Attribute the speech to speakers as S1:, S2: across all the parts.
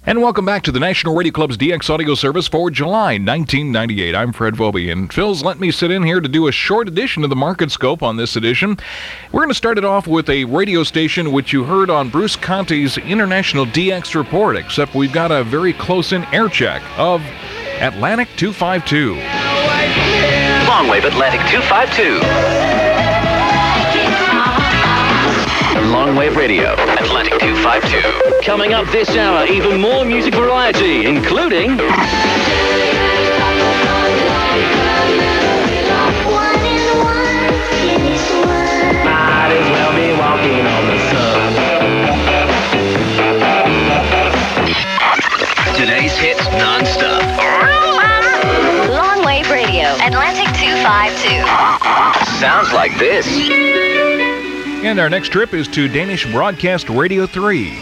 S1: And welcome back to the National Radio Club's DX Audio Service for July 1998. I'm Fred Vobie, and Phil's let me sit in here to do a short edition of the Market Scope on this edition. We're going to start it off with a radio station which you heard on Bruce Conti's International DX Report, except we've got a very close-in air check of Atlantic 252.
S2: Longwave Atlantic 252. Longwave Radio, Atlantic 252. Coming up this hour, even more music variety, including... Might as well be walking on the sun. Today's hits non-stop.
S3: Longwave Radio, Atlantic 252.
S2: Sounds like this.
S1: And our next trip is to Danish Broadcast Radio 3.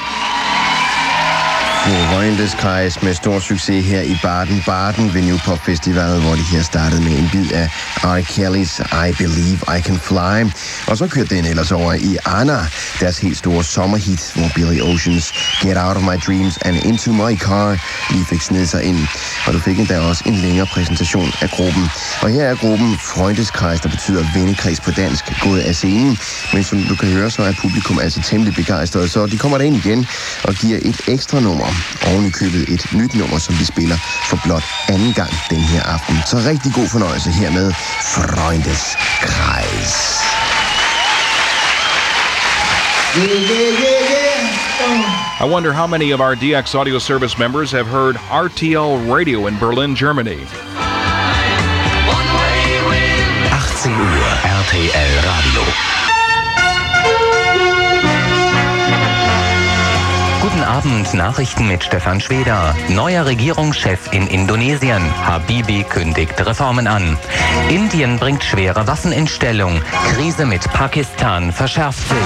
S4: Freundeskreis med stor succes her i Baden-Baden ved Newpop Festival, hvor de her startede med en bid af R. Kelly's I Believe I Can Fly. Og så kørte den ellers over i Anna, deres helt store sommerhit, hvor Billy Oceans Get Out of My Dreams and Into My Car lige fik snedet sig ind. Og du fik endda også en længere præsentation af gruppen. Og her er gruppen Freundeskreis, der betyder vennekreds på dansk, gået af scenen. Men som du kan høre, så er publikum altså temmelig begejstret, så de kommer derind igen og giver et ekstra nummer. Oven i købet et nyt nummer, som vi spiller for blot anden gang den her aften. Så rigtig god fornøjelse her med Freundeskreis.
S1: I wonder how many of our DX Audio Service members have heard RTL Radio in Berlin, Germany.
S2: 18 Uhr RTL Radio. Guten Abend, Nachrichten mit Stefan Schweder. Neuer Regierungschef in Indonesien. Habibie kündigt Reformen an. Indien bringt schwere Waffen in Stellung. Krise mit Pakistan verschärft sich.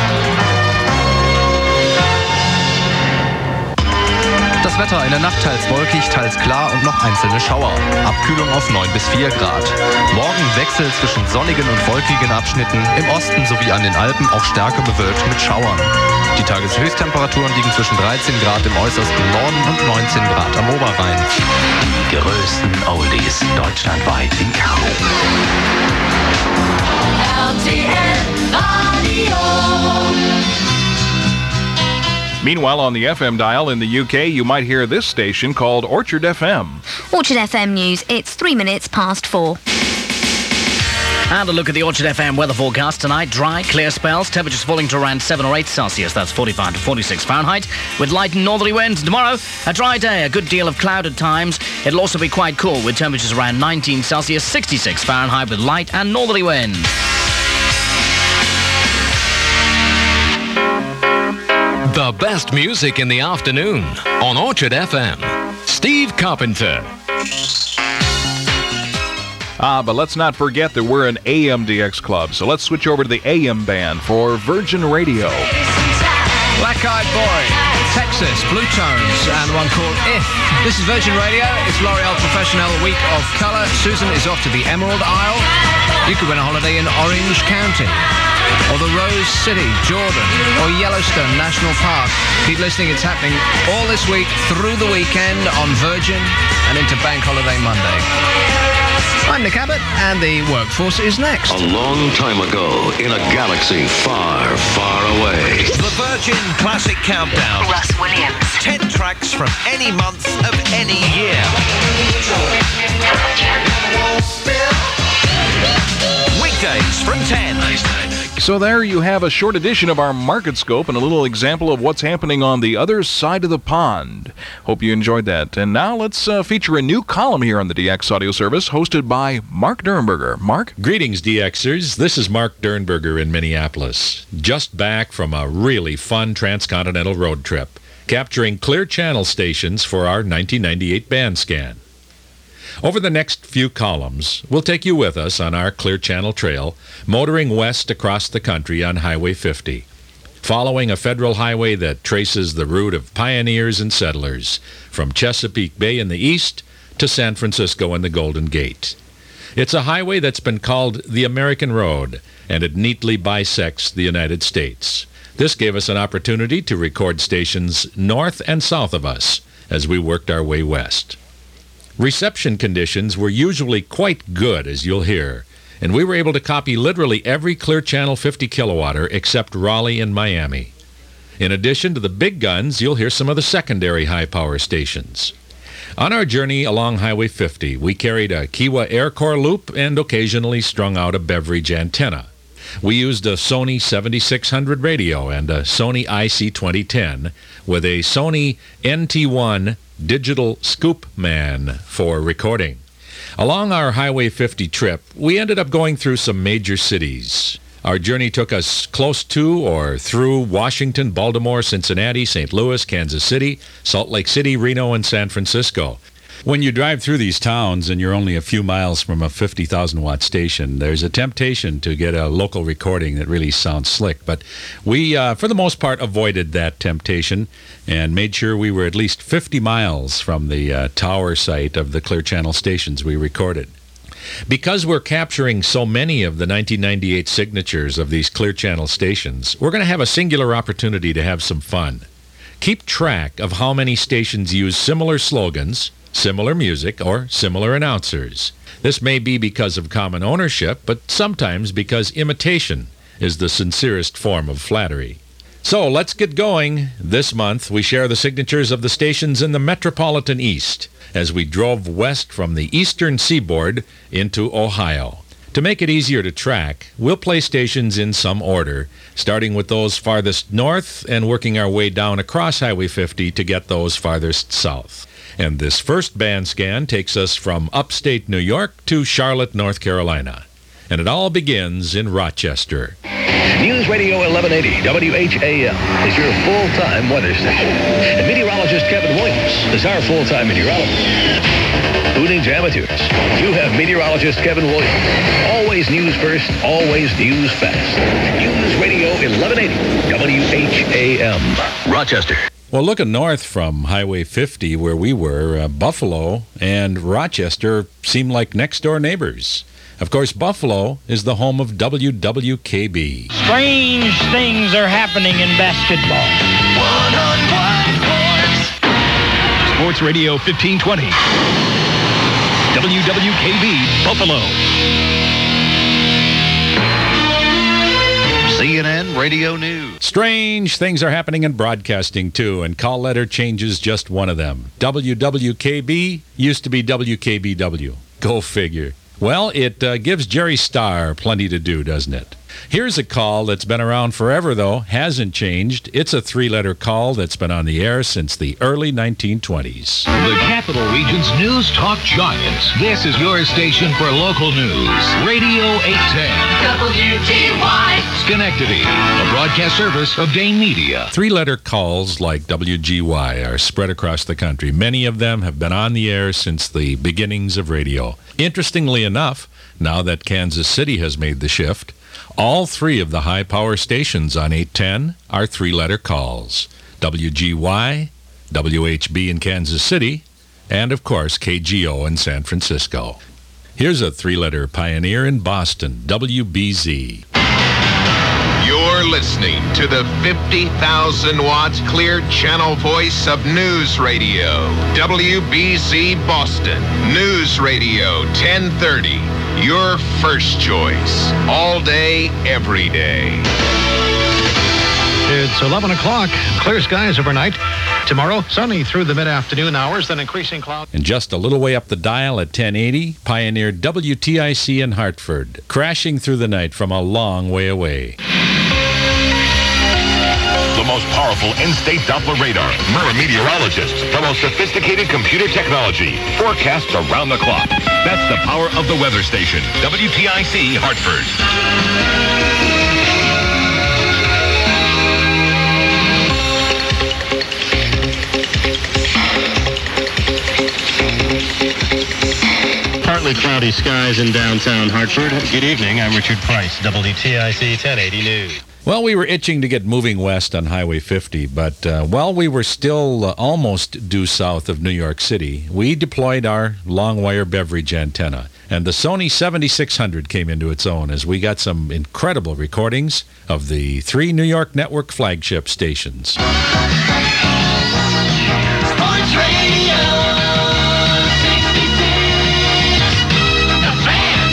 S5: Das Wetter in der Nacht teils wolkig, teils klar und noch einzelne Schauer. Abkühlung auf 9 bis 4 Grad. Morgen Wechsel zwischen sonnigen und wolkigen Abschnitten. Im Osten sowie an den Alpen auch stärker bewölkt mit Schauern. Die Tageshöchsttemperaturen liegen zwischen 13 Grad im äußersten Norden und 19 Grad am Oberrhein.
S2: Die größten Oldies deutschlandweit in Karo.
S3: RTL Radio.
S1: Meanwhile, on the FM dial in the UK, you might hear this station called Orchard FM.
S6: Orchard FM news, it's 3 minutes past 4.
S7: And a look at the Orchard FM weather forecast tonight. Dry, clear spells, temperatures falling to around 7 or 8 Celsius, that's 45 to 46 Fahrenheit, with light and northerly winds. Tomorrow, a dry day, a good deal of cloud at times. It'll also be quite cool, with temperatures around 19 Celsius, 66 Fahrenheit, with light and northerly winds.
S8: The best music in the afternoon on Orchard FM. Steve Carpenter.
S1: But let's not forget that we're an AM DX club, so let's switch over to the AM band for Virgin Radio.
S9: Black Eyed Boy, Texas, Blue Tones, and one called If. This is Virgin Radio. It's L'Oreal Professional Week of Colour. Susan is off to the Emerald Isle. You could win a holiday in Orange County, or the Rose City, Jordan, or Yellowstone National Park. Keep listening, it's happening all this week through the weekend on Virgin and into Bank Holiday Monday. I'm Nick Abbott, and the workforce is next.
S10: A long time ago, in a galaxy far, far away.
S11: The Virgin Classic Countdown.
S3: Russ Williams.
S11: 10 tracks from any month of any year. Weekdays from 10.
S1: So there you have a short edition of our Market Scope and a little example of what's happening on the other side of the pond. Hope you enjoyed that. And now let's feature a new column here on the DX Audio Service hosted by Mark Dernberger. Mark?
S12: Greetings, DXers. This is Mark Dernberger in Minneapolis. Just back from a really fun transcontinental road trip, capturing Clear Channel stations for our 1998 band scan. Over the next few columns, we'll take you with us on our Clear Channel Trail, motoring west across the country on Highway 50, following a federal highway that traces the route of pioneers and settlers from Chesapeake Bay in the east to San Francisco and the Golden Gate. It's a highway that's been called the American Road, and it neatly bisects the United States. This gave us an opportunity to record stations north and south of us as we worked our way west. Reception conditions were usually quite good, as you'll hear, and we were able to copy literally every Clear Channel 50 kilowatter except Raleigh and Miami. In addition to the big guns, you'll hear some of the secondary high-power stations. On our journey along Highway 50, we carried a Kiwa Air Corps loop and occasionally strung out a Beveridge antenna. We used a Sony 7600 radio and a Sony IC2010 with a Sony NT1 digital scoop man for recording. Along our Highway 50 trip, we ended up going through some major cities. Our journey took us close to or through Washington, Baltimore, Cincinnati, St. Louis, Kansas City, Salt Lake City, Reno, and San Francisco. When you drive through these towns and you're only a few miles from a 50,000-watt station, there's a temptation to get a local recording that really sounds slick. But we, for the most part, avoided that temptation and made sure we were at least 50 miles from the tower site of the Clear Channel stations we recorded. Because we're capturing so many of the 1998 signatures of these Clear Channel stations, we're going to have a singular opportunity to have some fun. Keep track of how many stations use similar slogans, similar music, or similar announcers. This may be because of common ownership, but sometimes because imitation is the sincerest form of flattery. So let's get going. This month, we share the signatures of the stations in the Metropolitan East as we drove west from the eastern seaboard into Ohio. To make it easier to track, we'll play stations in some order, starting with those farthest north and working our way down across Highway 50 to get those farthest south. And this first band scan takes us from upstate New York to Charlotte, North Carolina. And it all begins in Rochester.
S13: News Radio 1180 WHAM is your full-time weather station. And meteorologist Kevin Williams is our full-time meteorologist. Who needs amateurs? You have meteorologist Kevin Williams. Always news first, always news fast. News Radio 1180 WHAM. Rochester.
S12: Well, looking north from Highway 50 where we were, Buffalo and Rochester seem like next-door neighbors. Of course, Buffalo is the home of WWKB.
S14: Strange things are happening in basketball.
S1: Sports Radio 1520. WWKB, Buffalo.
S11: CNN Radio News.
S12: Strange things are happening in broadcasting, too, and call letter changes just one of them. WWKB used to be WKBW. Go figure. Well, it gives Jerry Starr plenty to do, doesn't it? Here's a call that's been around forever, though, hasn't changed. It's a three-letter call that's been on the air since the early 1920s.
S15: The Capital Region's News Talk Giants. This is your station for local news. Radio 810. WGY. Schenectady, a broadcast service of Dane Media.
S12: Three-letter calls like WGY are spread across the country. Many of them have been on the air since the beginnings of radio. Interestingly enough, now that Kansas City has made the shift, all three of the high-power stations on 810 are three-letter calls. WGY, WHB in Kansas City, and, of course, KGO in San Francisco. Here's a three-letter pioneer in Boston, WBZ.
S16: You're listening to the 50,000 watts clear channel voice of News Radio. WBZ Boston. News Radio 1030. Your first choice. All day, every day.
S9: It's 11 o'clock. Clear skies overnight. Tomorrow, sunny through the mid-afternoon hours, then increasing clouds.
S12: And just a little way up the dial at 1080, Pioneer WTIC in Hartford, crashing through the night from a long way away.
S17: The most powerful in-state Doppler radar. Murrah meteorologists. The most sophisticated computer technology. Forecasts around the clock. That's the power of the weather station. WTIC Hartford.
S18: Partly cloudy skies in downtown Hartford. Good evening. I'm Richard Price, WTIC 1080 News.
S12: Well, we were itching to get moving west on Highway 50, but while we were still almost due south of New York City, we deployed our long-wire Beveridge antenna. And the Sony 7600 came into its own as we got some incredible recordings of the 3 New York network flagship stations.
S3: Sports Radio 66. The Fan,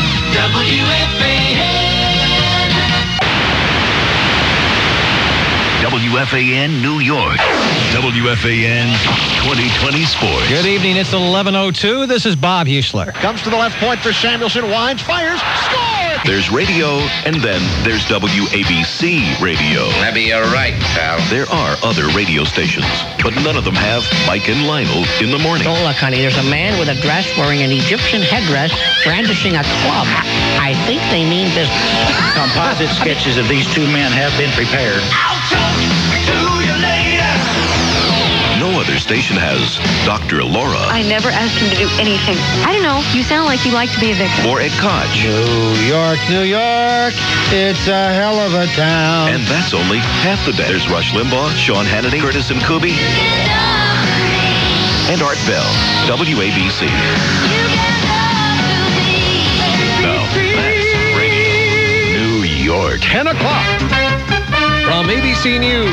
S3: WFAN.
S17: WFAN New York. WFAN 2020 Sports.
S14: Good evening. It's 11:02. This is Bob Huesler.
S11: Comes to the left point for Samuelson. Winds, fires, score!
S17: There's radio, and then there's WABC Radio.
S19: That'd be all right, pal.
S17: There are other radio stations, but none of them have Mike and Lionel in the morning.
S20: Oh, look, honey, there's a man with a dress wearing an Egyptian headdress brandishing a club. I think they mean business.
S14: Composite sketches of these two men have been prepared.
S3: I'll talk to you later.
S17: No other station has Dr. Laura.
S21: I never asked him to do anything. I don't know. You sound like you like to be a victim.
S17: Or Ed Koch.
S14: New York, New York. It's a hell of a town.
S17: And that's only half the day. There's Rush Limbaugh, Sean Hannity, Curtis and Kubi, and Art Bell. WABC. Now, that's radio. New York.
S9: 10 o'clock. From ABC News,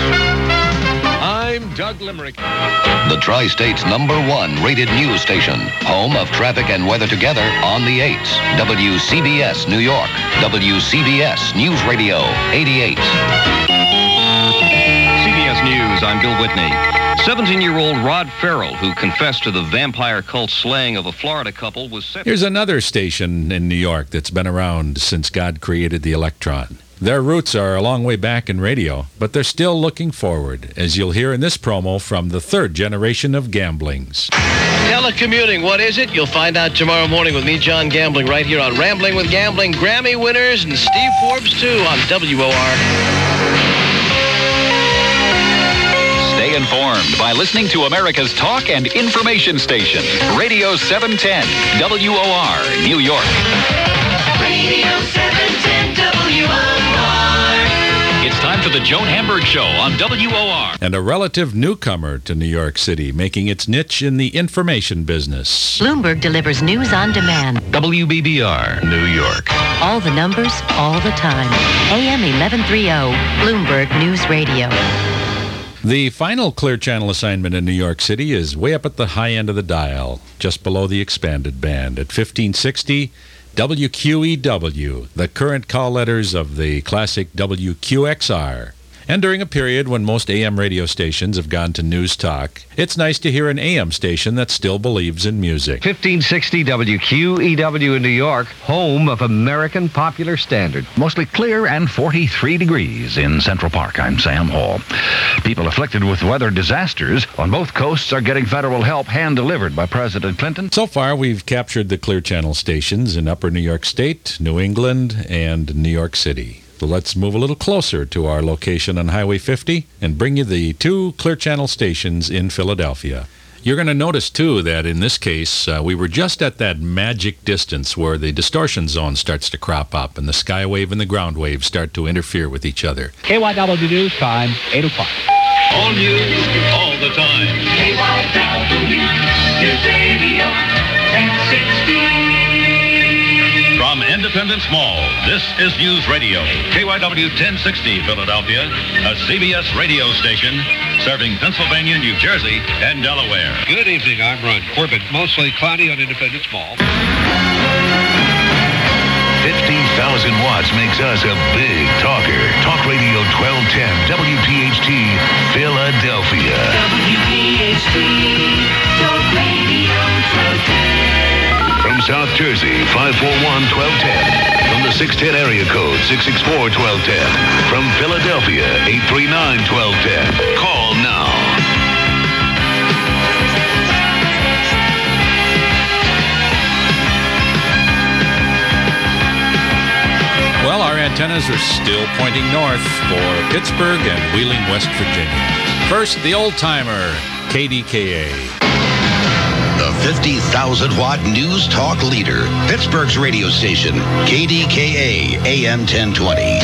S9: I'm Doug Limerick.
S10: The Tri-State's #1 rated news station, home of traffic and weather together on the 8s. WCBS New York, WCBS News Radio 88.
S22: CBS News, I'm Bill Whitney. 17-year-old Rod Farrell, who confessed to the vampire cult slaying of a Florida couple, was set...
S12: Here's another station in New York that's been around since God created the electron. Their roots are a long way back in radio, but they're still looking forward, as you'll hear in this promo from the 3rd generation of Gamblings.
S23: Telecommuting, what is it? You'll find out tomorrow morning with me, John Gambling, right here on Rambling with Gambling. Grammy winners and Steve Forbes, too, on WOR.
S24: Stay informed by listening to America's talk and information station, Radio 710, WOR, New York.
S3: Radio 710 WOR.
S24: It's time for the Joan Hamburg Show on WOR.
S12: And a relative newcomer to New York City, making its niche in the information business.
S25: Bloomberg delivers news on demand.
S17: WBBR, New York.
S25: All the numbers, all the time. AM 1130, Bloomberg News Radio.
S12: The final Clear Channel assignment in New York City is way up at the high end of the dial, just below the expanded band at 1560 WQEW, the current call letters of the classic WQXR. And during a period when most AM radio stations have gone to news talk, it's nice to hear an AM station that still believes in music.
S9: 1560 WQEW in New York, home of American Popular Standard.
S26: Mostly clear and 43 degrees in Central Park. I'm Sam Hall. People afflicted with weather disasters on both coasts are getting federal help hand-delivered by President Clinton.
S12: So far, we've captured the Clear Channel stations in Upper New York State, New England, and New York City. So let's move a little closer to our location on Highway 50 and bring you the 2 Clear Channel stations in Philadelphia. You're going to notice, too, that in this case, we were just at that magic distance where the distortion zone starts to crop up and the sky wave and the ground wave start to interfere with each other.
S14: KYW News time, 8 o'clock.
S17: All news, all the time.
S3: KYW News Radio 1060.
S17: From Independence Mall, this is News Radio. KYW 1060 Philadelphia, a CBS radio station serving Pennsylvania, New Jersey, and Delaware.
S27: Good evening, I'm Ron Corbett. Mostly cloudy on Independence Mall.
S17: 50,000 watts makes us a big talker. Talk Radio 1210, WPHT, Philadelphia.
S3: WPHT, Talk Radio 1210.
S17: From South Jersey, 541-1210. From the 610 area code, 664-1210. From Philadelphia, 839-1210. Call now.
S12: Well, our antennas are still pointing north for Pittsburgh and Wheeling, West Virginia. First, the old-timer, KDKA.
S28: The 50,000-watt news talk leader, Pittsburgh's radio station, KDKA, AM 1020.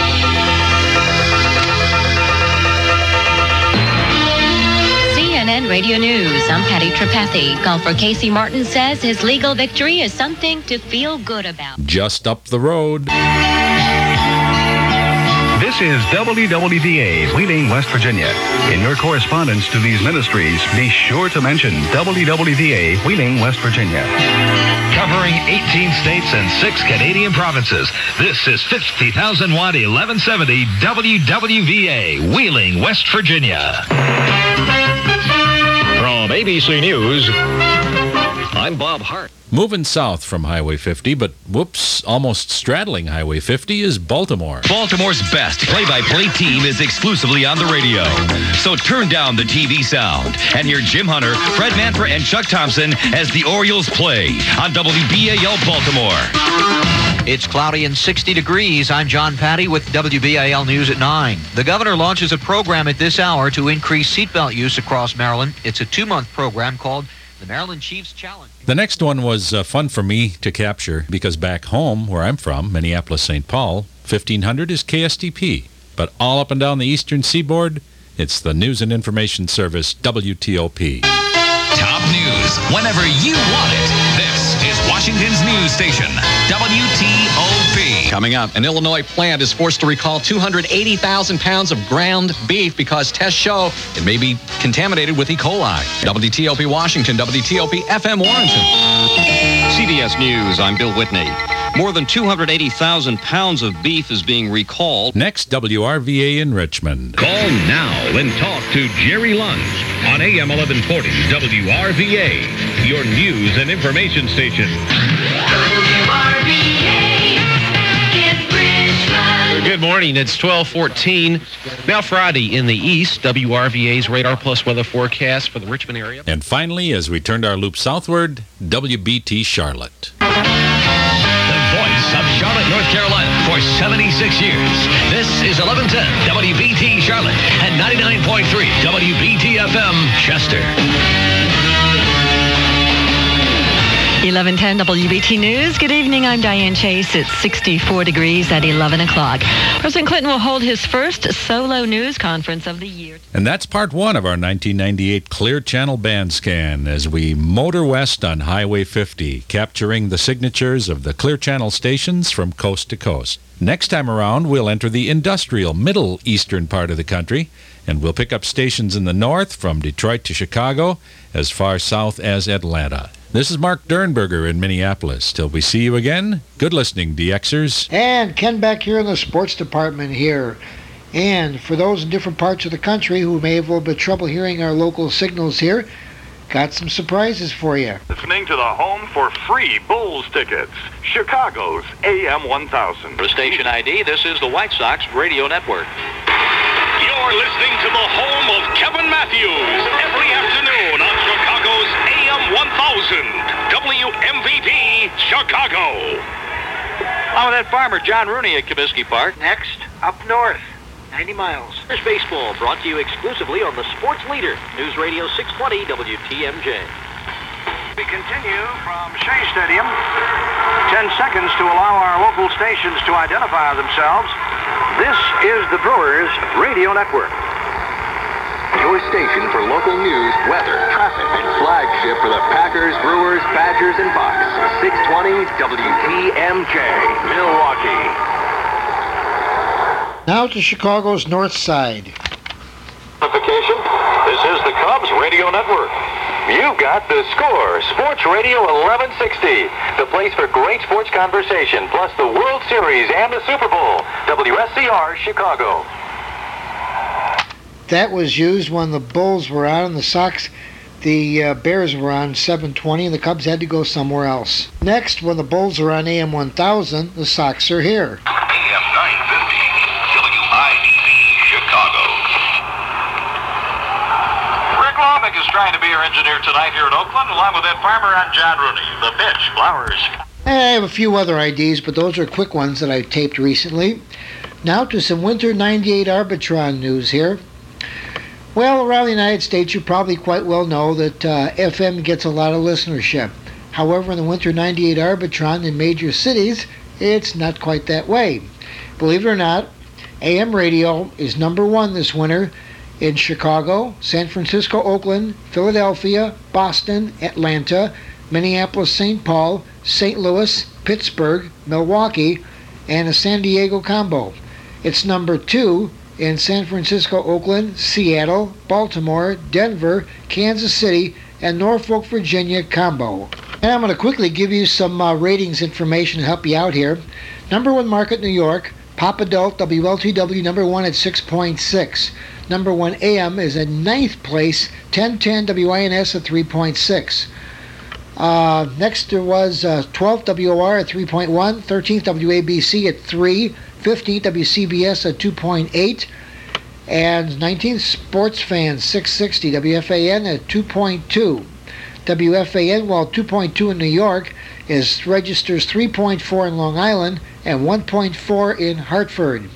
S25: CNN Radio News. I'm Patty Tripathi. Golfer Casey Martin says his legal victory is something to feel good about.
S12: Just up the road.
S2: This is WWVA, Wheeling, West Virginia. In your correspondence to these ministries, be sure to mention WWVA, Wheeling, West Virginia.
S15: Covering 18 states and 6 Canadian provinces, this is 50,000 watt 1170 WWVA, Wheeling, West Virginia.
S4: From ABC News, I'm Bob Hart.
S12: Moving south from Highway 50, but whoops, almost straddling Highway 50 is Baltimore.
S5: Baltimore's best play-by-play team is exclusively on the radio. So turn down the TV sound and hear Jim Hunter, Fred Manfra, and Chuck Thompson as the Orioles play on WBAL Baltimore.
S6: It's cloudy and 60 degrees. I'm John Patty with WBAL News at 9. The governor launches a program at this hour to increase seatbelt use across Maryland. It's a 2-month program called the Maryland Chiefs Challenge.
S12: The next one was fun for me to capture because back home, where I'm from, Minneapolis, St. Paul, 1500 is KSTP. But all up and down the eastern seaboard, it's the News and Information Service, WTOP.
S24: Top news whenever you want it. This is Washington's news station, WTOP.
S7: Coming up, an Illinois plant is forced to recall 280,000 pounds of ground beef because tests show it may be contaminated with E. coli. WTOP Washington, WTOP FM Warrenton.
S22: CBS News, I'm Bill Whitney. More than 280,000 pounds of beef is being recalled.
S12: Next, WRVA in Richmond.
S15: Call now and talk to Jerry Lunch on AM 1140 WRVA, your news and information station.
S23: Good morning. It's 12:14. Now Friday in the east, WRVA's Radar Plus weather forecast for the Richmond area.
S12: And finally, as we turned our loop southward, WBT Charlotte.
S15: The voice of Charlotte, North Carolina for 76 years. This is 1110 WBT Charlotte and 99.3 WBT FM Chester.
S8: 1110 WBT News. Good evening. I'm Diane Chase. It's 64 degrees at 11 o'clock. President Clinton will hold his first solo news conference of the year.
S12: And that's part one of our 1998 Clear Channel Band Scan as we motor west on Highway 50, capturing the signatures of the Clear Channel stations from coast to coast. Next time around, we'll enter the industrial middle eastern part of the country, and we'll pick up stations in the north from Detroit to Chicago, as far south as Atlanta. This is Mark Dernberger in Minneapolis. Till we see you again, good listening, DXers.
S13: And Ken back here in the sports department here. And for those in different parts of the country who may have a little bit of trouble hearing our local signals here, got some surprises for you.
S19: Listening to the home for free Bulls tickets, Chicago's AM 1000.
S23: For station ID, this is the White Sox Radio Network.
S19: You're listening to the home of Kevin Matthews every afternoon on Chicago's AM 1000, WMVP Chicago.
S23: I'm with that farmer, John Rooney at Comiskey Park.
S13: Next, up north, 90 miles.
S23: There's baseball brought to you exclusively on the Sports Leader, News Radio 620 WTMJ.
S19: We continue from Shea Stadium. 10 seconds to allow our local stations to identify themselves. This is the Brewers Radio Network.
S10: Your station for local news, weather, traffic, and flagship for the Packers, Brewers, Badgers, and Bucks. 620 WTMJ, Milwaukee.
S13: Now to Chicago's north side.
S19: Notification. This is the Cubs Radio Network. You've got the score. Sports Radio 1160. The place for great sports conversation, plus the World Series and the Super Bowl. WSCR Chicago.
S13: That was used when the Bulls were on and the Bears were on 720 and the Cubs had to go somewhere else. Next, when the Bulls are on AM 1000, the Sox are here.
S17: AM 950, WIDB Chicago.
S19: Rick Lomick is trying to be our engineer tonight here in Oakland, along with that farmer and John Rooney. The pitch, Flowers.
S13: I have a few other IDs, but those are quick ones that I taped recently. Now to some Winter 98 Arbitron news here. Well, around the United States, you probably quite well know that FM gets a lot of listenership. However, in the Winter 98 Arbitron in major cities, it's not quite that way. Believe it or not, AM radio is number one this winter In Chicago, San Francisco, Oakland, Philadelphia, Boston, Atlanta, Minneapolis, St. Paul, St. Louis, Pittsburgh, Milwaukee, and a San Diego combo. It's number 2 in San Francisco, Oakland, Seattle, Baltimore, Denver, Kansas City, and Norfolk, Virginia combo. And I'm going to quickly give you some ratings information to help you out here. Number 1 market, New York. Pop Adult, WLTW, number 1 at 6.6. Number 1 AM is in 9th place, 1010 WINS at 3.6. Next there was 12th WOR at 3.1, 13th WABC at 3, 15th WCBS at 2.8, and 19th Sports Fan 660 WFAN at 2.2. WFAN, while 2.2 in New York, registers 3.4 in Long Island and 1.4 in Hartford.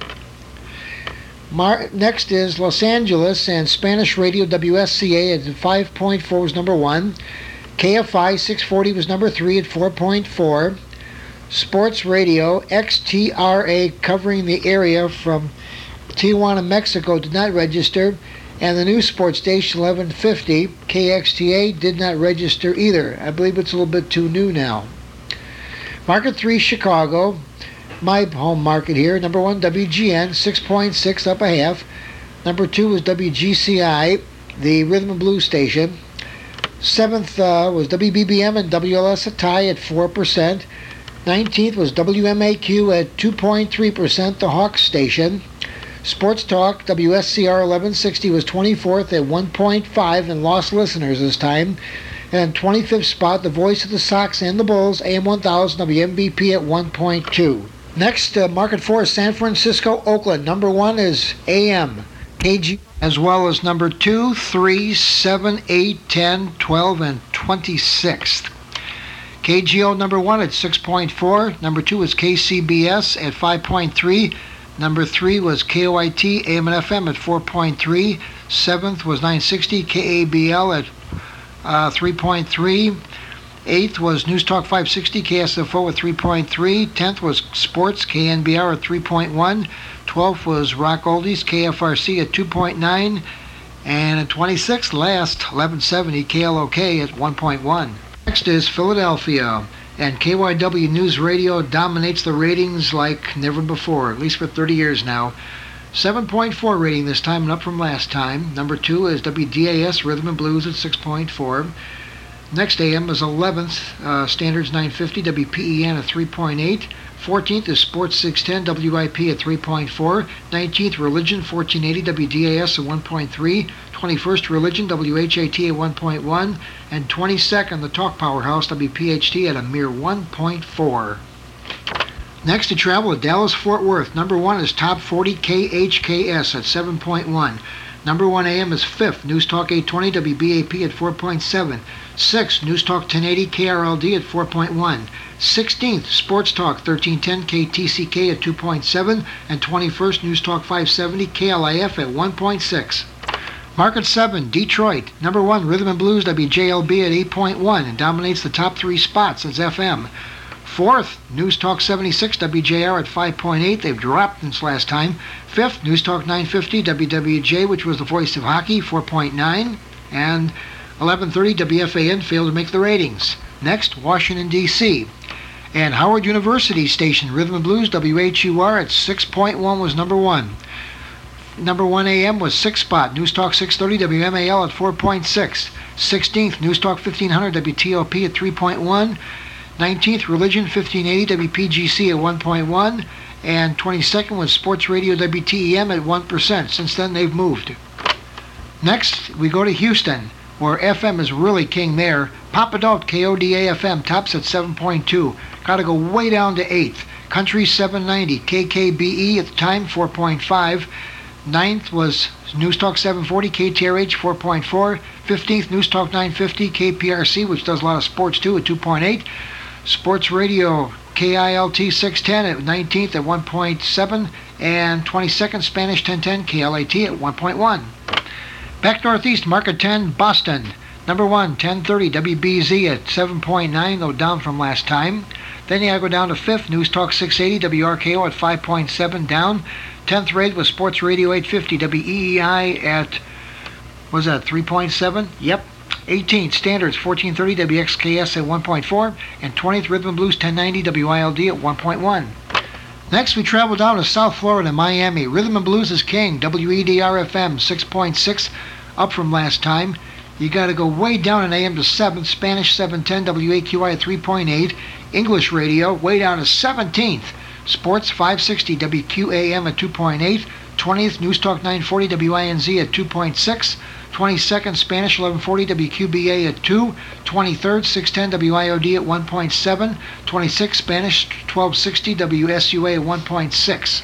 S13: Next is Los Angeles and Spanish radio WSCA at 5.4 was number 1. KFI 640 was number 3 at 4.4. Sports Radio XTRA covering the area from Tijuana, Mexico did not register, and the new sports station 1150 KXTA did not register either. I believe it's a little bit too new now. Market 3 Chicago, my home market here. Number 1 WGN 6.6 up a half. Number 2 was WGCI, the rhythm and blues station. 7th was WBBM and WLS a tie at 4%. 19th was WMAQ at 2.3%, the Hawks station. Sports Talk WSCR 1160 was 24th at 1.5 and lost listeners this time. And 25th spot, the voice of the Sox and the Bulls, AM 1000 WMVP at 1.2. Next, market 4 is San Francisco, Oakland. Number 1 is AM, KG, as well as number 2, 3, 7, 8, 10, 12, and 26th. KGO number 1 at 6.4. Number 2 is KCBS at 5.3. Number 3 was KOIT AM and FM at 4.3. 7th was 960 KABL at 3.3. 8th was News Talk 560 KSFO at 3.3. 10th was Sports KNBR at 3.1. 12th was Rock Oldies KFRC at 2.9. And at 26th, last, 1170 KLOK at 1.1. Next is Philadelphia, and KYW News Radio dominates the ratings like never before, at least for 30 years now. 7.4 rating this time, and up from last time. Number 2 is WDAS Rhythm and Blues at 6.4. Next AM is 11th, Standards 950, WPEN at 3.8. 14th is Sports 610, WIP at 3.4. 19th, Religion 1480, WDAS at 1.3. 21st, Religion, WHAT at 1.1. And 22nd, the Talk Powerhouse, WPHT at a mere 1.4. Next to travel at Dallas-Fort Worth. Number 1 is Top 40 KHKS at 7.1. Number 1 AM is 5th, News Talk 820, WBAP at 4.7. 6th, News Talk 1080, KRLD at 4.1. 16th, Sports Talk 1310, KTCK at 2.7. And 21st, News Talk 570, KLIF at 1.6. Market 7, Detroit. Number 1, Rhythm and Blues, WJLB at 8.1 and dominates the top 3 spots as FM. 4th, News Talk 76, WJR at 5.8. They've dropped since last time. 5th, News Talk 950, WWJ, which was the voice of hockey, 4.9. And 1130, WFAN failed to make the ratings. Next, Washington, D.C. And Howard University station, Rhythm and Blues, WHUR at 6.1 was number 1. Number 1 AM was 6th spot, News Talk 630, WMAL at 4.6. 16th, News Talk 1500, WTOP at 3.1. 19th, Religion 1580, WPGC at 1.1. And 22nd was Sports Radio WTEM at 1%. Since then, they've moved. Next, we go to Houston, where FM is really king there. Pop Adult KODA FM tops at 7.2. Got to go way down to 8th. Country 790, KKBE at the time, 4.5. 9th was News Talk 740, KTRH 4.4. 15th, News Talk 950, KPRC, which does a lot of sports too, at 2.8. Sports Radio KILT 610 at 19th at 1.7. And 22nd, Spanish 1010, KLAT at 1.1. Back northeast, Market 10, Boston. Number 1, 1030, WBZ at 7.9, though down from last time. Then you go down to 5th, News Talk 680, WRKO at 5.7, down. 10th rate was Sports Radio 850, WEEI at Was that 3.7? Yep. 18th, Standards 1430 WXKS at 1.4, and 20th, Rhythm and Blues 1090 WILD at 1.1. Next, we travel down to South Florida, Miami. Rhythm and Blues is king, WEDR-FM 6.6, up from last time. You got to go way down in AM to 7th, Spanish 710 WAQI at 3.8, English radio way down to 17th, Sports 560 WQAM at 2.8, 20th, News Talk 940 WINZ at 2.6, 22nd, Spanish 1140 WQBA at 2, 23rd, 610 WIOD at 1.7, 26th, Spanish 1260 WSUA at 1.6.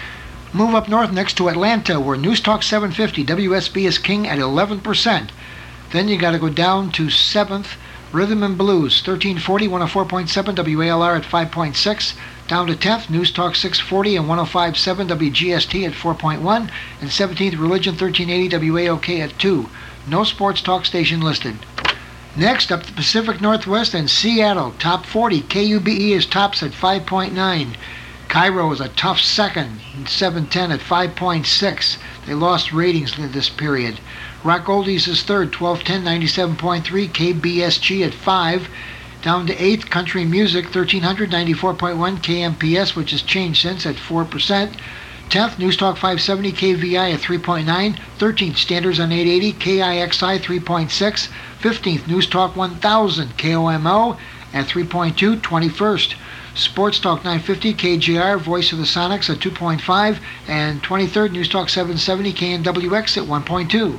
S13: Move up north next to Atlanta, where News Talk 750 WSB is king at 11%. Then you got to go down to 7th, Rhythm and Blues 1340 104.7 WALR at 5.6. Down to 10th, News Talk 640 and 105.7 WGST at 4.1, and 17th, Religion 1380 WAOK at 2. No sports talk station listed. Next, up the Pacific Northwest and Seattle, top 40. KUBE is tops at 5.9. Cairo is a tough second, 710 at 5.6. They lost ratings in this period. Rock Oldies is third, 1210 97.3. KBSG at 5. Down to 8th, Country Music, 1300 94.1 KMPS, which has changed since, at 4%. 10th, News Talk 570 KVI at 3.9. 13th, Standards on 880 KIXI 3.6. 15th, News Talk 1000 KOMO at 3.2. 21st, Sports Talk 950 KJR, Voice of the Sonics at 2.5. And 23rd, News Talk 770 KNWX at 1.2.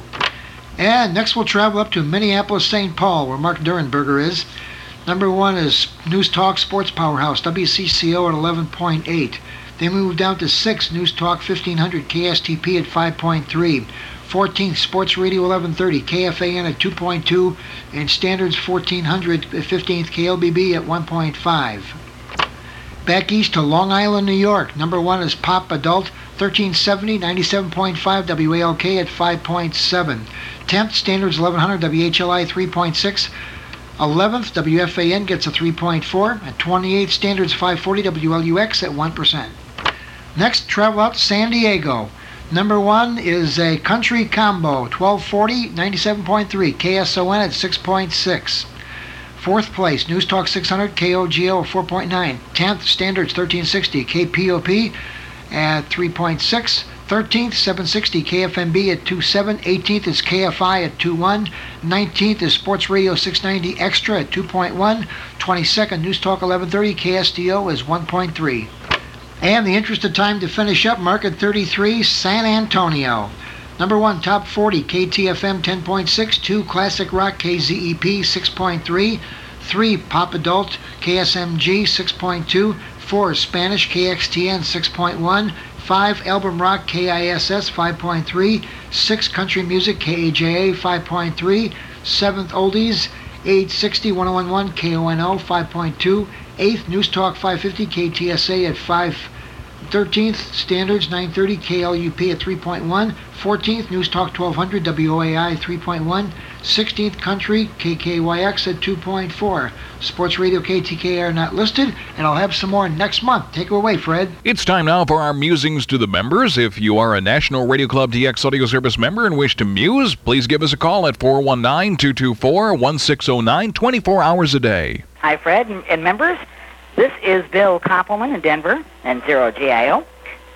S13: And next we'll travel up to Minneapolis, St. Paul, where Mark Durenberger is. Number 1 is News Talk Sports Powerhouse, WCCO at 11.8. Then we move down to 6, News Talk 1500 KSTP at 5.3. 14th, Sports Radio 1130 KFAN at 2.2. And Standards 1400 15th KLBB at 1.5. Back east to Long Island, New York. Number 1 is Pop Adult 1370 97.5 WALK at 5.7. 10th, Standards 1100 WHLI 3.6. 11th, WFAN gets a 3.4, and 28th, Standards 540 WLUX at 1%. Next, travel out to San Diego. Number 1 is a Country Combo, 1240 97.3, KSON at 6.6. 4th place, News Talk 600, KOGO 4.9. 10th, Standards 1360, KPOP at 3.6. 13th, 760 KFMB at 2.7. 18th is KFI at 2.1. 19th is Sports Radio 690 Extra at 2.1. 22nd, News Talk 1130 KSDO is 1.3. And the interest of time to finish up, Market 33, San Antonio. Number 1, Top 40, KTFM 10.6. 2, Classic Rock, KZEP 6.3. 3, Pop Adult, KSMG 6.2. 4, Spanish, KXTN 6.1. 5, Album Rock, KISS 5.3. 6, Country Music, KAJA 5.3. 7th, Oldies 860 1011 KONO 5.2. 8th, News Talk 550 KTSA at 5. 13th, Standards 930 KLUP at 3.1. 14th, News Talk 1200 WOAI 3.1. 16th, Country KKYX at 2.4. Sports Radio KTKR not listed, and I'll have some more next month. Take it away, Fred.
S1: It's time now for our musings to the members. If you are a National Radio Club DX Audio Service member and wish to muse, please give us a call at 419-224-1609, 24 hours a day.
S9: Hi, Fred and members. This is Bill Koppelman in Denver and 0GIO.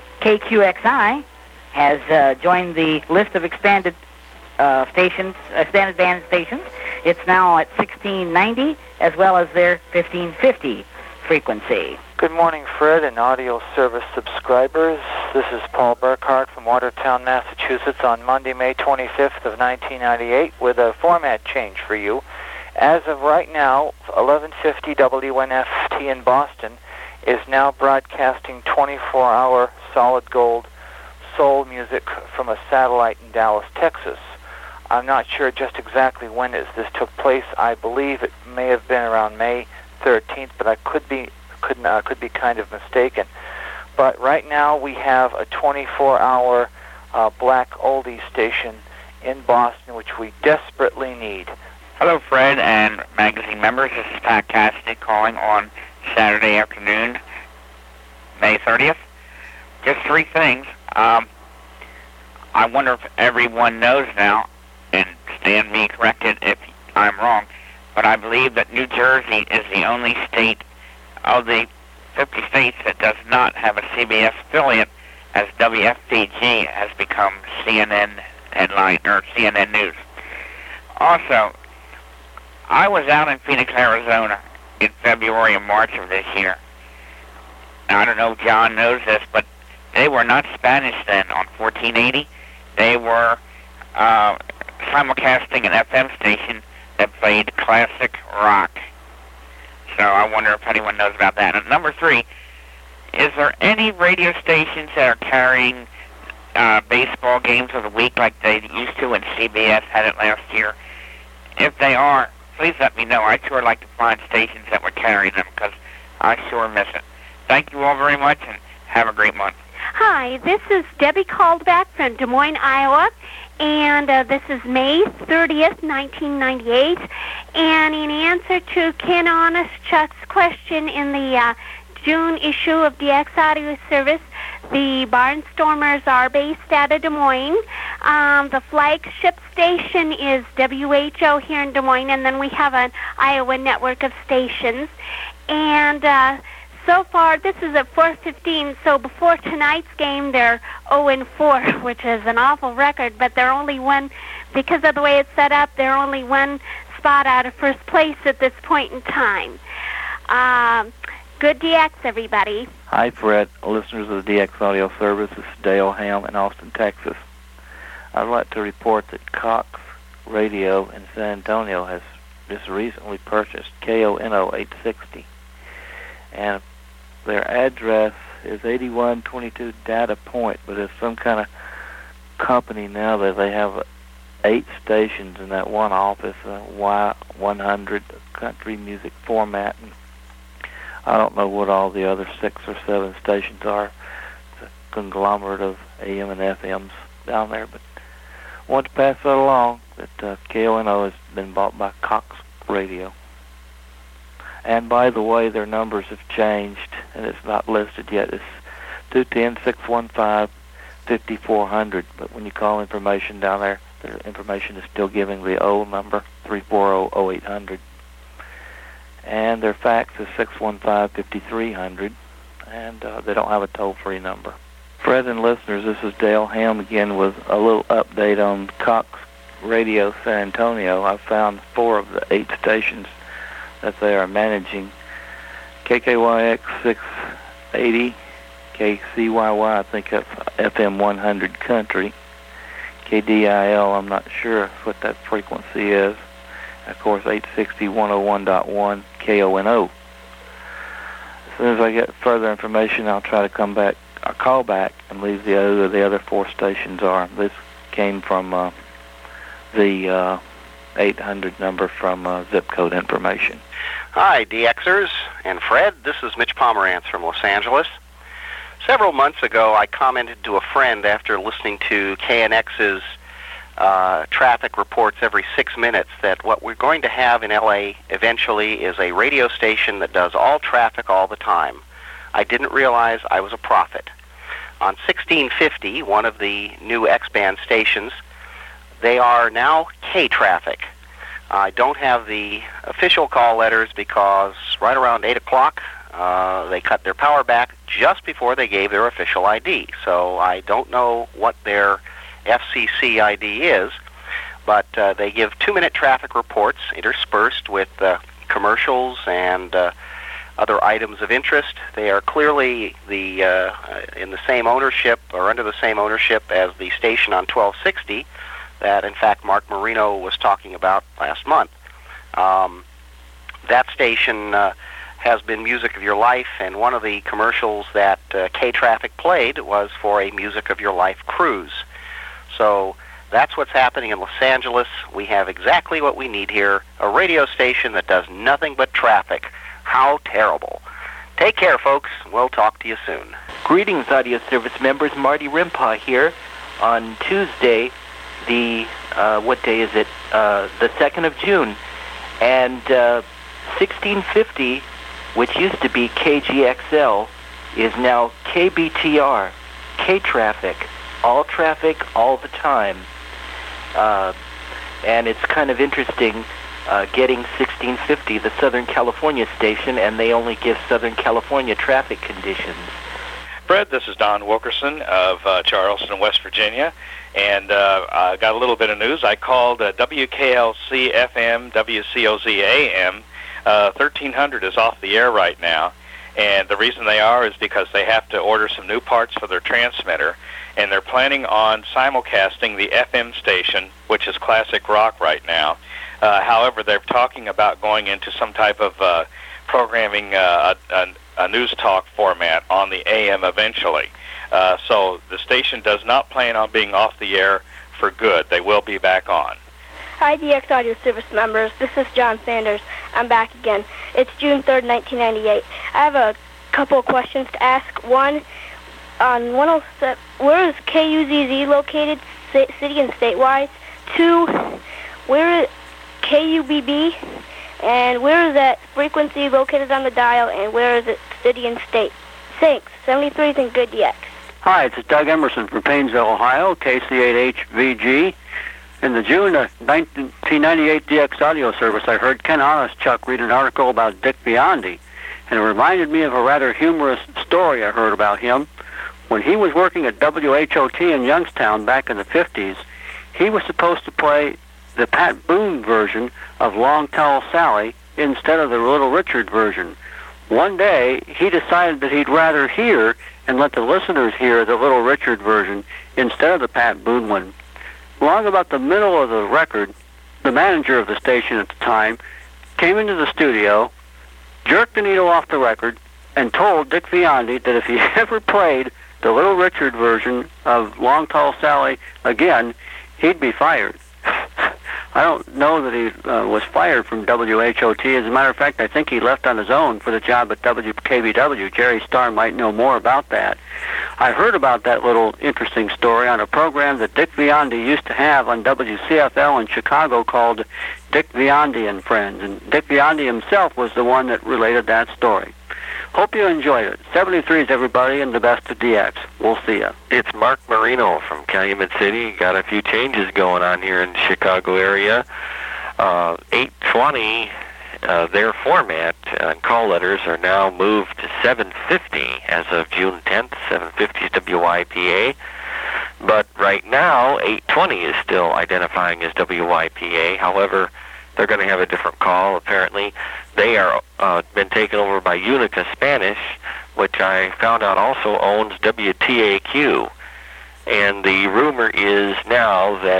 S9: KQXI has joined the list of expanded stations, expanded band stations. It's now at 1690 as well as their 1550 frequency.
S11: Good morning, Fred and audio service subscribers. This is Paul Burkhart from Watertown, Massachusetts on Monday, May 25th of 1998 with a format change for you. As of right now, 1150 WNFT in Boston is now broadcasting 24-hour solid gold soul music from a satellite in Dallas, Texas. I'm not sure just exactly when this took place. I believe it may have been around May 13th, but I could be kind of mistaken. But right now we have a 24-hour black oldie station in Boston, which we desperately need.
S16: Hello, Fred and magazine members. This is Pat Cassidy calling on Saturday afternoon, May 30th. Just three things. I wonder if everyone knows now, in stand me corrected if I'm wrong, but I believe that New Jersey is the only state of the 50 states that does not have a CBS affiliate, as WFPG has become CNN headline or CNN News. Also, I was out in Phoenix, Arizona in February and March of this year. Now, I don't know if John knows this, but they were not Spanish then on 1480. They were simulcasting an FM station that played classic rock. So I wonder if anyone knows about that. And number 3, is there any radio stations that are carrying baseball games of the week like they used to when CBS had it last year? If they are, please let me know. I'd sure like to find stations that would carry them, because I sure miss it. Thank you all very much, and have a great month.
S3: Hi, this is Debbie Caldback from Des Moines, Iowa, and this is May 30th, 1998. And in answer to Ken Honest Chuck's question in the June issue of DX Audio Service, the Barnstormers are based out of Des Moines. The flagship station is WHO here in Des Moines, and then we have an Iowa network of stations. And so far, this is at 4:15, so before tonight's game, they're 0-4, which is an awful record, but they're only one, because of the way it's set up, they're only one spot out of first place at this point in time. Good DX, everybody.
S14: Hi, Fred. Listeners of the DX Audio Service, this is Dale Ham in Austin, Texas. I'd like to report that Cox Radio in San Antonio has just recently purchased KONO 860. And their address is 8122 Data Point, but it's some kind of company now that they have 8 stations in that one office, Y100 country music format. And I don't know what all the other 6 or 7 stations are. It's a conglomerate of AM and FMs down there, but I want to pass that along, that KONO has been bought by Cox Radio. And by the way, their numbers have changed, and it's not listed yet. It's 210-615-5400. But when you call information down there, their information is still giving the old number, 340-0800. And their fax is 615-5300, and they don't have a toll-free number. Fred and listeners, this is Dale Ham again with a little update on Cox Radio San Antonio. I've found 4 of the 8 stations that they are managing. KKYX 680, KCYY, I think that's FM 100 Country. KDIL, I'm not sure what that frequency is. Of course, 860 101.1 KONO. As soon as I get further information, I'll try to call back and leave the other 4 stations are. This came from the 800 number from zip code information.
S18: Hi, DXers and Fred. This is Mitch Pomerantz from Los Angeles. Several months ago, I commented to a friend after listening to KNX's traffic reports every 6 minutes that what we're going to have in LA eventually is a radio station that does all traffic all the time. I didn't realize I was a prophet. On 1650, one of the new X-band stations, they are now K-traffic. I don't have the official call letters because right around 8 o'clock, they cut their power back just before they gave their official ID. So I don't know what their FCC ID is, but they give 2-minute traffic reports interspersed with commercials and other items of interest. They are clearly in the same ownership or under the same ownership as the station on 1260 that, in fact, Mark Marino was talking about last month. That station has been Music of Your Life, and one of the commercials that K-Traffic played was for a Music of Your Life cruise. So that's what's happening in Los Angeles. We have exactly what we need here, a radio station that does nothing but traffic. How terrible. Take care, folks. We'll talk to you soon.
S20: Greetings, audio service members. Marty Rimpaw here on Tuesday, what day is it? The 2nd of June. And 1650, which used to be KGXL, is now KBTR, K-Traffic, all the time. and it's kind of interesting getting 1650, the Southern California station, and they only give Southern California traffic conditions.
S2: Fred, this is Don Wilkerson of Charleston, West Virginia, and I got a little bit of news. I called WKLC FM, WCOZ AM. 1300 is off the air right now, and the reason they are is because they have to order some new parts for their transmitter, and they're planning on simulcasting the FM station, which is classic rock right now. However, they're talking about going into some type of programming a news talk format on the AM eventually. So the station does not plan on being off the air for good. They will be back on.
S4: Hi, DX Audio Service members. This is John Sanders. I'm back again. It's June 3rd, 1998. I have a couple of questions to ask. One, on 107, where is KUZZ located, city and statewide? Two, where is KUBB, and where is that frequency located on the dial, and where is it city and state? Thanks. 73 and good DX.
S5: Hi, it's Doug Emerson from Paynesville, Ohio, KC8HVG. In the June 1998 DX Audio Service, I heard Ken Honestchuk read an article about Dick Biondi, and it reminded me of a rather humorous story I heard about him. When he was working at WHOT in Youngstown back in the 50s, he was supposed to play the Pat Boone version of Long Tall Sally instead of the Little Richard version. One day, he decided that he'd rather hear and let the listeners hear the Little Richard version instead of the Pat Boone one. Along about the middle of the record, the manager of the station at the time came into the studio, jerked the needle off the record, and told Dick Biondi that if he ever played the Little Richard version of Long Tall Sally again, he'd be fired. I don't know that he was fired from WHOT. As a matter of fact, I think he left on his own for the job at WKBW. Jerry Starr might know more about that. I heard about that little interesting story on a program that Dick Biondi used to have on WCFL in Chicago called Dick Biondi and Friends. And Dick Biondi himself was the one that related that story. Hope you enjoyed it. 73s, everybody, and the best of DX. We'll see ya.
S21: It's Mark Marino from Calumet City. Got a few changes going on here in the Chicago area. 820, their format and call letters are now moved to 750 as of June 10th. 750 is WYPA. But right now, 820 is still identifying as WYPA. However, they're going to have a different call, apparently. They are been taken over by Unica Spanish, which I found out also owns WTAQ. And the rumor is now that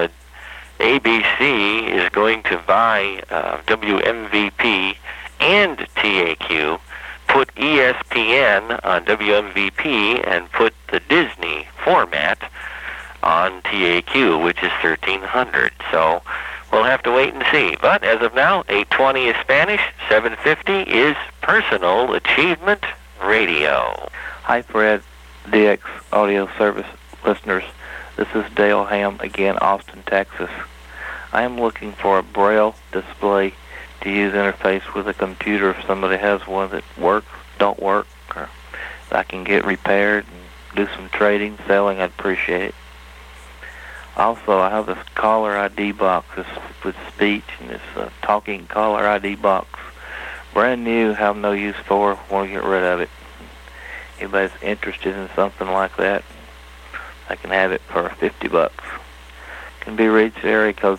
S21: ABC is going to buy WMVP and TAQ, put ESPN on WMVP, and put the Disney format on TAQ, which is 1300. So we'll have to wait and see. But as of now, 820 is Spanish, 750 is Personal Achievement Radio.
S14: Hi, Fred, DX Audio Service listeners. This is Dale Ham again, Austin, Texas. I am looking for a Braille display to use interface with a computer. If somebody has one that works, don't work, or I can get repaired and do some trading, selling, I'd appreciate it. Also, I have this caller ID box with speech, and it's a talking caller ID box. Brand new, have no use for, want to get rid of it. Anybody's interested in something like that, I can have it for $50. Can be reached area code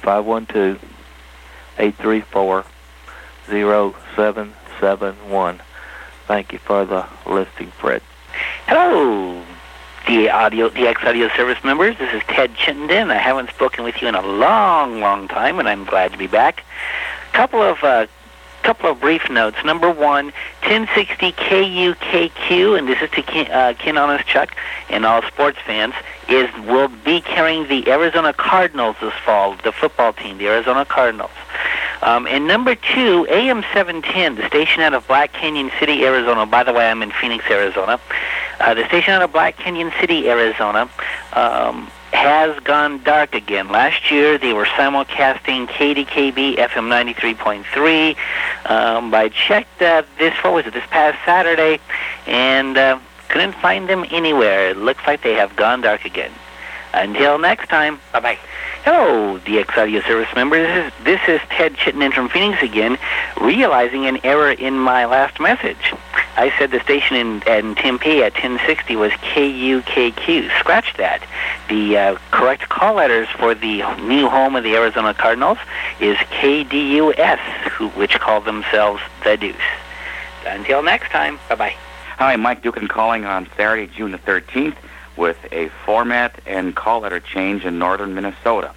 S14: 512-834-0771. Thank you for the listing, Fred.
S9: Hello, DX Audio Service members. This is Ted Chittenden. I haven't spoken with you in a long, long time, and I'm glad to be back. Couple of brief notes. Number one, 1060 KUKQ, and this is to Ken Honestchuk and all sports fans, will be carrying the Arizona Cardinals this fall, the football team, the Arizona Cardinals. And number two, AM 710, the station out of Black Canyon City, Arizona. By the way, I'm in Phoenix, Arizona. The station out of Black Canyon City, Arizona, has gone dark again. Last year, they were simulcasting KDKB FM 93.3. I checked this past Saturday, and couldn't find them anywhere. It looks like they have gone dark again. Until next time, bye-bye. Hello, DX Audio Service members. This is Ted Chittenden from Phoenix again, realizing an error in my last message. I said the station in Tempe at 1060 was KUKQ. Scratch that. The correct call letters for the new home of the Arizona Cardinals is KDUS, which call themselves the Deuce. Until next time, bye-bye.
S6: Hi, Mike Dukin calling on Saturday, June the 13th, with a format and call letter change in northern Minnesota.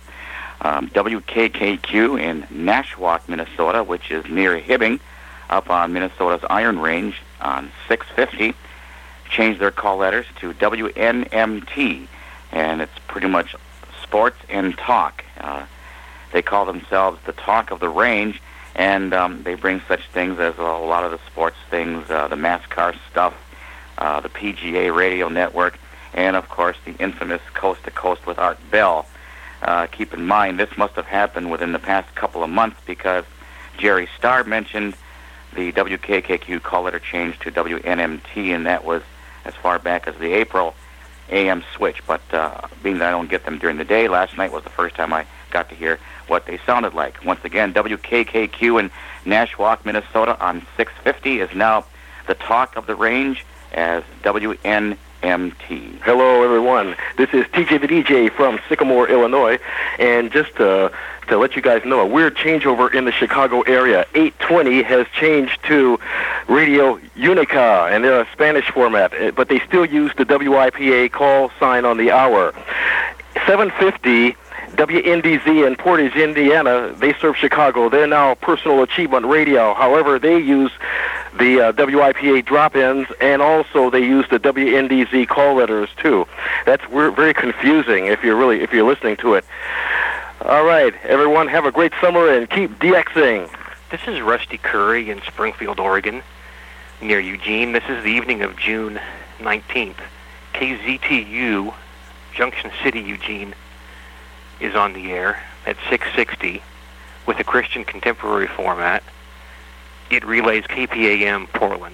S6: WKKQ in Nashwauk, Minnesota, which is near Hibbing, up on Minnesota's Iron Range on 650, changed their call letters to WNMT, and it's pretty much sports and talk. They call themselves the Talk of the Range, and they bring such things as a lot of the sports things, the NASCAR stuff, the PGA radio network, and, of course, the infamous Coast to Coast with Art Bell. Keep in mind, this must have happened within the past couple of months because Jerry Starr mentioned the WKKQ call letter change to WNMT, and that was as far back as the April AM switch. But being that I don't get them during the day, last night was the first time I got to hear what they sounded like. Once again, WKKQ in Nashwauk, Minnesota on 650 is now the Talk of the Range as WNMT.
S7: Hello, everyone. This is TJ the DJ from Sycamore, Illinois. And just to let you guys know, a weird changeover in the Chicago area. 820 has changed to Radio Unica, and they're a Spanish format, but they still use the WIPA call sign on the hour. 750... WNDZ in Portage, Indiana, they serve Chicago. They're now Personal Achievement Radio. However, they use the WIPA drop-ins, and also they use the WNDZ call letters too. That's very confusing if you're listening to it. All right, everyone, have a great summer and keep DXing.
S22: This is Rusty Curry in Springfield, Oregon, near Eugene. This is the evening of June 19th. KZTU, Junction City, Eugene, is on the air at 660 with a Christian contemporary format. It relays KPAM Portland.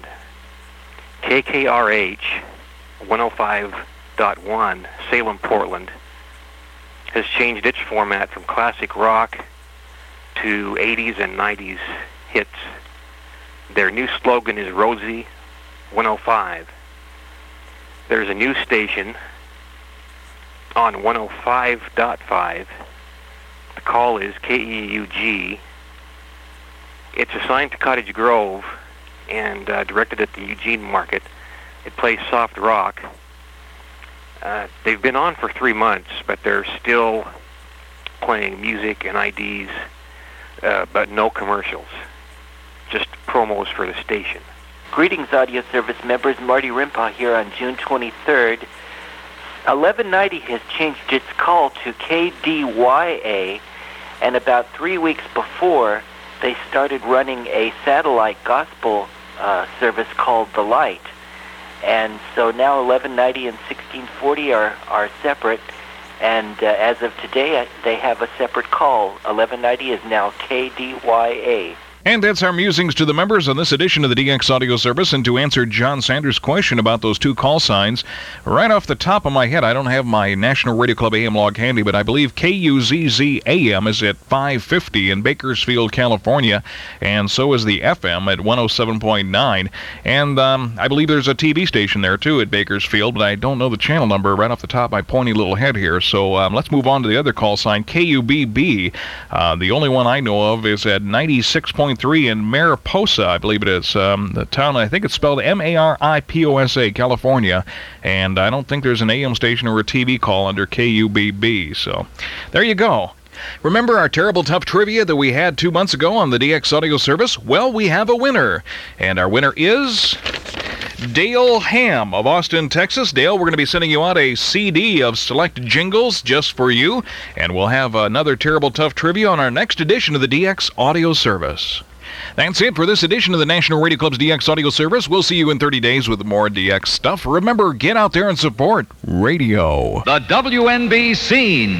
S22: KKRH 105.1 Salem, Portland has changed its format from classic rock to 80s and 90s hits. Their new slogan is Rosie 105. There's a new station on 105.5. The call is KEUG. It's assigned to Cottage Grove and directed at the Eugene market. It plays soft rock. They've been on for 3 months, but they're still playing music and IDs, but no commercials. Just promos for the station.
S20: Greetings, audio service members. Marty Rimpaw here on June 23rd. 1190 has changed its call to KDYA, and about 3 weeks before, they started running a satellite gospel service called The Light. And so now 1190 and 1640 are separate, and as of today, they have a separate call. 1190 is now KDYA.
S1: And that's our musings to the members on this edition of the DX Audio Service. And to answer John Sanders' question about those two call signs, right off the top of my head, I don't have my National Radio Club AM log handy, but I believe KUZZ AM is at 550 in Bakersfield, California, and so is the FM at 107.9. And I believe there's a TV station there, too, at Bakersfield, but I don't know the channel number right off the top of my pointy little head here. So let's move on to the other call sign, KUBB. The only one I know of is at 96.3 in Mariposa, I believe it is. The town, I think it's spelled Mariposa, California. And I don't think there's an AM station or a TV call under KUBB. So there you go. Remember our terrible tough trivia that we had 2 months ago on the DX Audio Service? Well, we have a winner. And our winner is Dale Ham of Austin, Texas. Dale, we're going to be sending you out a CD of select jingles just for you. And we'll have another terrible tough trivia on our next edition of the DX Audio Service. That's it for this edition of the National Radio Club's DX Audio Service. We'll see you in 30 days with more DX stuff. Remember, get out there and support radio.
S24: The WNB Scene.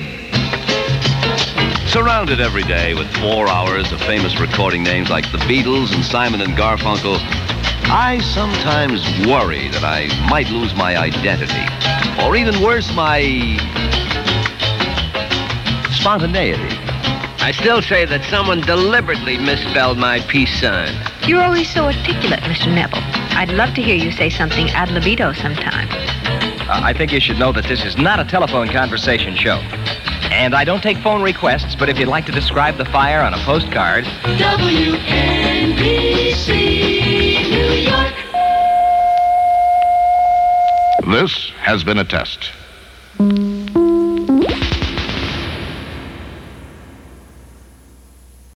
S24: Surrounded every day with 4 hours of famous recording names like the Beatles and Simon and Garfunkel, I sometimes worry that I might lose my identity. Or even worse, my spontaneity.
S8: I still say that someone deliberately misspelled my peace sign.
S12: You're always so articulate, Mr. Neville. I'd love to hear you say something ad libido sometime.
S24: I think you should know that this is not a telephone conversation show. And I don't take phone requests, but if you'd like to describe the fire on a postcard...
S15: WNBC, New York.
S23: This has been a test.